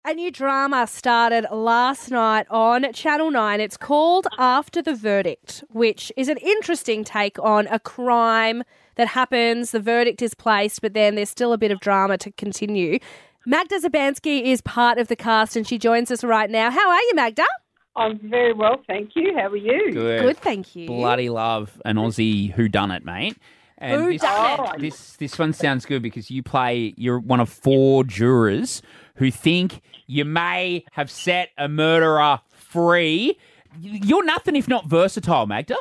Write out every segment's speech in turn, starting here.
A new drama started last night on Channel 9. It's called After the Verdict, which is an interesting take on a crime that happens. The verdict is placed, but then there's still a bit of drama to continue. Magda Szubanski is part of the cast and she joins us right now. How are you, Magda? I'm very well, thank you. How are you? Good, thank you. Bloody love an Aussie whodunit, mate. And Whodunit. this one sounds good because you're one of 4 jurors who think you may have set a murderer free. You're nothing if not versatile, Magda.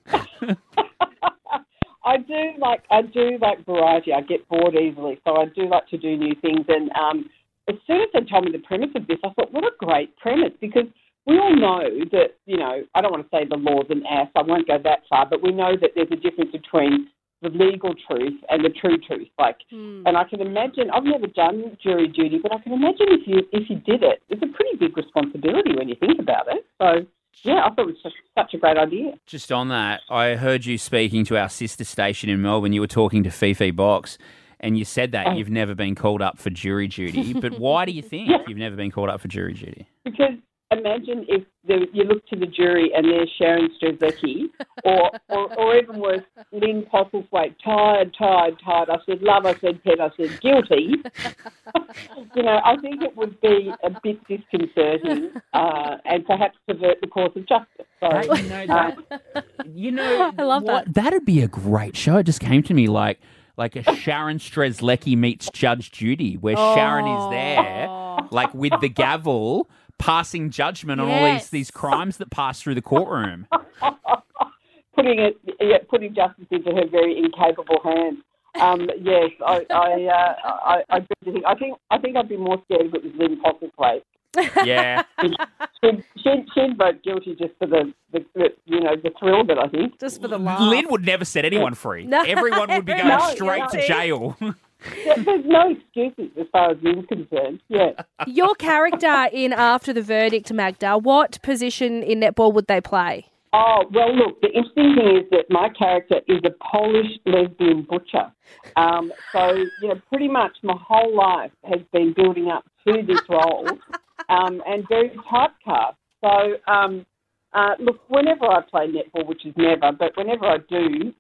I do like variety. I get bored easily, so I do like to do new things. And as soon as they told me the premise of this, I thought, what a great premise, because we all know that, I don't want to say the law's an ass, I won't go that far, but we know that there's a difference between the legal truth and the true truth. And I can imagine, I've never done jury duty, but I can imagine if you did it, it's a pretty big responsibility when you think about it. So, yeah, I thought it was such a great idea. Just on that, I heard you speaking to our sister station in Melbourne. You were talking to Fifi Box, and you said that you've never been called up for jury duty. But why do you think you've never been called up for jury duty? Because imagine if you look to the jury and there's Sharon Strzelecki, or even worse, Lynn Postlethwaite, tired. I said love, I said pet, I said guilty. I think it would be a bit disconcerting and perhaps pervert the course of justice. So, I love that. That'd be a great show. It just came to me like a Sharon Strzelecki meets Judge Judy, where Sharon is there, like with the gavel, passing judgment on all these crimes that pass through the courtroom. Putting justice into her very incapable hands. Yes, I think I'd be more scared if it was Lynn Postlethwaite. Yeah, she'd vote guilty just for the thrill of it. I think just for the laugh. Lynn would never set anyone free. No. Everyone would be going straight to jail. There's no excuses as far as Lynn's concerned. Yeah. Your character in After the Verdict, Magda, what position in netball would they play? Oh, well, look, the interesting thing is that my character is a Polish lesbian butcher. So, pretty much my whole life has been building up to this role and very typecast. So, look, whenever I play netball, which is never, but whenever I do,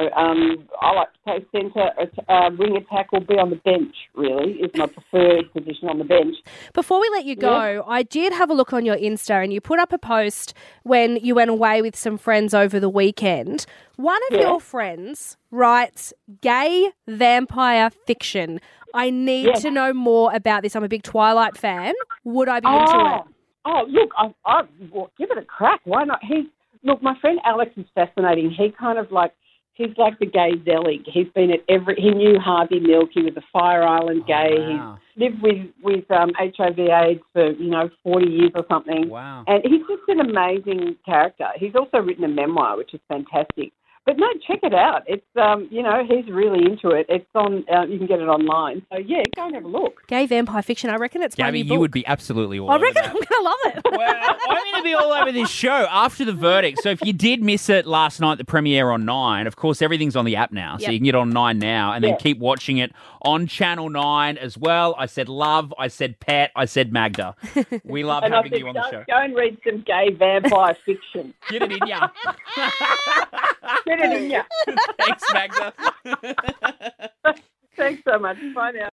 I like to play centre, wing attack, or be on the bench, really, is my preferred position on the bench. Before we let you go, I did have a look on your Insta and you put up a post when you went away with some friends over the weekend. One of your friends writes gay vampire fiction. I need to know more about this. I'm a big Twilight fan. Would I be into it? Oh, look, well, give it a crack. Why not? My friend Alex is fascinating. He's like the gay Zelig. He's been at he knew Harvey Milk. He was a Fire Island gay. Wow. He's lived with HIV/AIDS for, 40 years or something. Wow. And he's just an amazing character. He's also written a memoir, which is fantastic. But no, check it out. It's, he's really into it. It's on, you can get it online. So, yeah, go and have a look. Gay vampire fiction. I reckon it's my Gabby, new book. you would be absolutely all I over reckon that. I'm going to love it. Well, I'm going to be all over this show after the verdict. So if you did miss it last night, the premiere on 9, of course, everything's on the app now. So you can get it on 9 now and then keep watching it on Channel 9 as well. I said love, I said pet, I said Magda. We love having you on the show. Go and read some gay vampire fiction. Get it in ya. Get it in ya. Thanks, Magda. Thanks so much. Bye now.